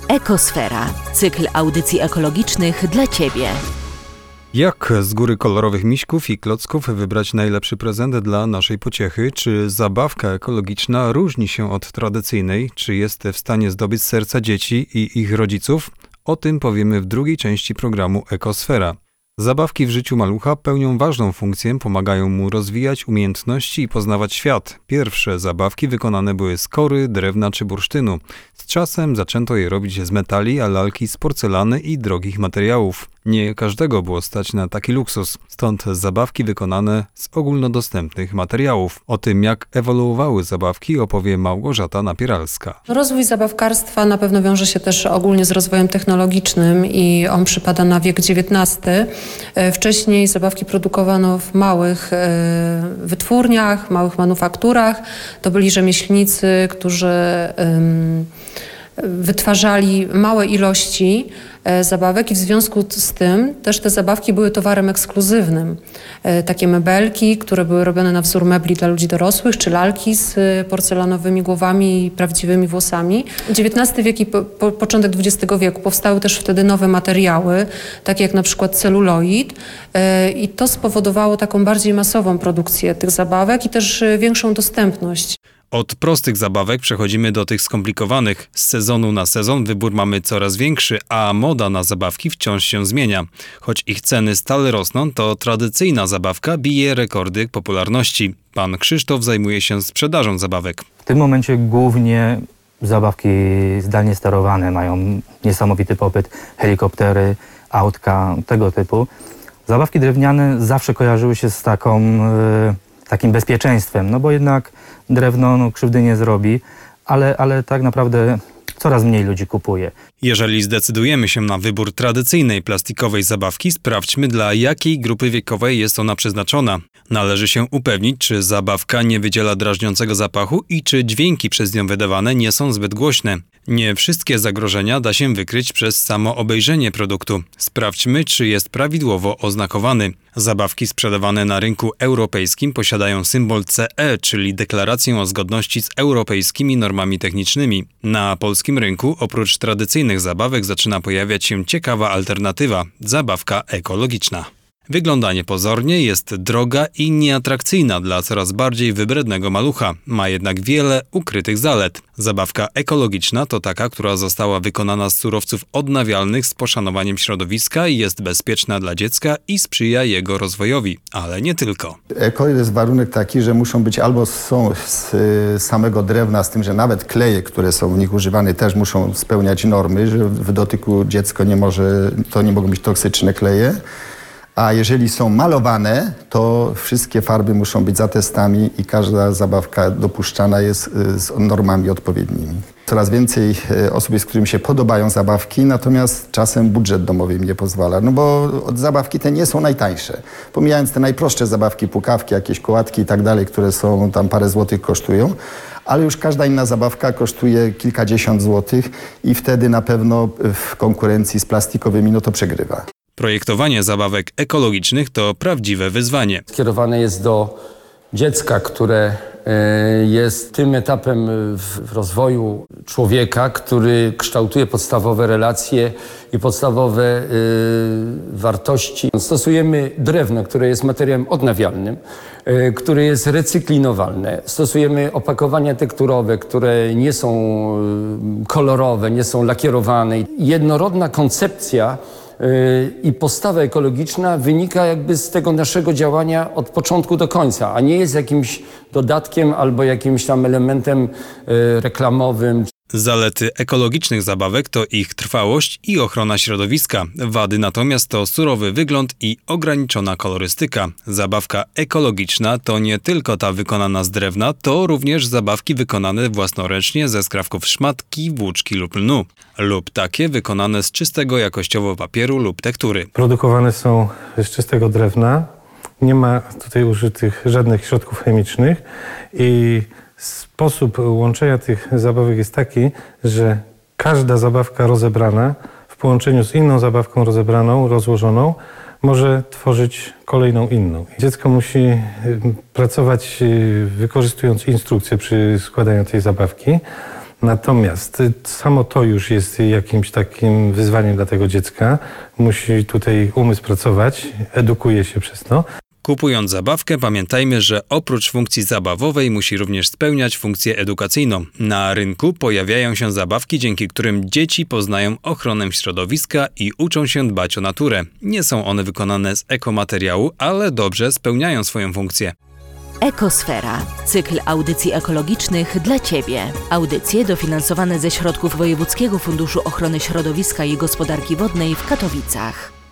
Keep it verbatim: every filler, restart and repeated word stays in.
Ekosfera. Cykl audycji ekologicznych dla Ciebie. Jak z góry kolorowych miśków i klocków wybrać najlepszy prezent dla naszej pociechy? Czy zabawka ekologiczna różni się od tradycyjnej? Czy jest w stanie zdobyć serca dzieci i ich rodziców? O tym powiemy w drugiej części programu Ekosfera. Zabawki w życiu malucha pełnią ważną funkcję, pomagają mu rozwijać umiejętności i poznawać świat. Pierwsze zabawki wykonane były z kory, drewna czy bursztynu. Z czasem zaczęto je robić z metali, a lalki z porcelany i drogich materiałów. Nie każdego było stać na taki luksus, stąd zabawki wykonane z ogólnodostępnych materiałów. O tym, jak ewoluowały zabawki, opowie Małgorzata Napieralska. Rozwój zabawkarstwa na pewno wiąże się też ogólnie z rozwojem technologicznym i on przypada na wiek dziewiętnasty. Wcześniej zabawki produkowano w małych wytwórniach, małych manufakturach. To byli rzemieślnicy, którzy wytwarzali małe ilości zabawek i w związku z tym też te zabawki były towarem ekskluzywnym. Takie mebelki, które były robione na wzór mebli dla ludzi dorosłych, czy lalki z porcelanowymi głowami i prawdziwymi włosami. dziewiętnasty wiek i po, po, początek dwudziestego wieku powstały też wtedy nowe materiały, takie jak na przykład celuloid, i to spowodowało taką bardziej masową produkcję tych zabawek i też większą dostępność. Od prostych zabawek przechodzimy do tych skomplikowanych. Z sezonu na sezon wybór mamy coraz większy, a moda na zabawki wciąż się zmienia. Choć ich ceny stale rosną, to tradycyjna zabawka bije rekordy popularności. Pan Krzysztof zajmuje się sprzedażą zabawek. W tym momencie głównie zabawki zdalnie sterowane mają niesamowity popyt. Helikoptery, autka, tego typu. Zabawki drewniane zawsze kojarzyły się z taką, yy, takim bezpieczeństwem, no bo jednak drewno no, krzywdy nie zrobi, ale, ale tak naprawdę coraz mniej ludzi kupuje. Jeżeli zdecydujemy się na wybór tradycyjnej plastikowej zabawki, sprawdźmy, dla jakiej grupy wiekowej jest ona przeznaczona. Należy się upewnić, czy zabawka nie wydziela drażniącego zapachu i czy dźwięki przez nią wydawane nie są zbyt głośne. Nie wszystkie zagrożenia da się wykryć przez samo obejrzenie produktu. Sprawdźmy, czy jest prawidłowo oznakowany. Zabawki sprzedawane na rynku europejskim posiadają symbol C E, czyli deklarację o zgodności z europejskimi normami technicznymi. Na polskim rynku oprócz tradycyjnych zabawek zaczyna pojawiać się ciekawa alternatywa – zabawka ekologiczna. Wygląda niepozornie, jest droga i nieatrakcyjna dla coraz bardziej wybrednego malucha. Ma jednak wiele ukrytych zalet. Zabawka ekologiczna to taka, która została wykonana z surowców odnawialnych z poszanowaniem środowiska i jest bezpieczna dla dziecka i sprzyja jego rozwojowi, ale nie tylko. Eko jest warunek taki, że muszą być albo są z samego drewna, z tym, że nawet kleje, które są w nich używane, też muszą spełniać normy, że w dotyku dziecko nie może, to nie mogą być toksyczne kleje. A jeżeli są malowane, to wszystkie farby muszą być za testami i każda zabawka dopuszczana jest z normami odpowiednimi. Coraz więcej osób jest, którym się podobają zabawki, natomiast czasem budżet domowy im nie pozwala, no bo zabawki te nie są najtańsze. Pomijając te najprostsze zabawki, pukawki, jakieś kołatki i tak dalej, które są tam parę złotych kosztują, ale już każda inna zabawka kosztuje kilkadziesiąt złotych i wtedy na pewno w konkurencji z plastikowymi no to przegrywa. Projektowanie zabawek ekologicznych to prawdziwe wyzwanie. Skierowane jest do dziecka, które jest tym etapem w rozwoju człowieka, który kształtuje podstawowe relacje i podstawowe wartości. Stosujemy drewno, które jest materiałem odnawialnym, które jest recyklinowalne. Stosujemy opakowania tekturowe, które nie są kolorowe, nie są lakierowane. Jednorodna koncepcja i postawa ekologiczna wynika jakby z tego naszego działania od początku do końca, a nie jest jakimś dodatkiem albo jakimś tam elementem reklamowym. Zalety ekologicznych zabawek to ich trwałość i ochrona środowiska. Wady natomiast to surowy wygląd i ograniczona kolorystyka. Zabawka ekologiczna to nie tylko ta wykonana z drewna, to również zabawki wykonane własnoręcznie ze skrawków szmatki, włóczki lub lnu. Lub takie wykonane z czystego jakościowo papieru lub tektury. Produkowane są z czystego drewna. Nie ma tutaj użytych żadnych środków chemicznych i sposób łączenia tych zabawek jest taki, że każda zabawka rozebrana w połączeniu z inną zabawką rozebraną, rozłożoną może tworzyć kolejną inną. Dziecko musi pracować wykorzystując instrukcje przy składaniu tej zabawki. Natomiast y, samo to już jest jakimś takim wyzwaniem dla tego dziecka. Musi tutaj umysł pracować, edukuje się przez to. Kupując zabawkę, pamiętajmy, że oprócz funkcji zabawowej musi również spełniać funkcję edukacyjną. Na rynku pojawiają się zabawki, dzięki którym dzieci poznają ochronę środowiska i uczą się dbać o naturę. Nie są one wykonane z ekomateriału, ale dobrze spełniają swoją funkcję. Ekosfera. Cykl audycji ekologicznych dla Ciebie. Audycje dofinansowane ze środków Wojewódzkiego Funduszu Ochrony Środowiska i Gospodarki Wodnej w Katowicach.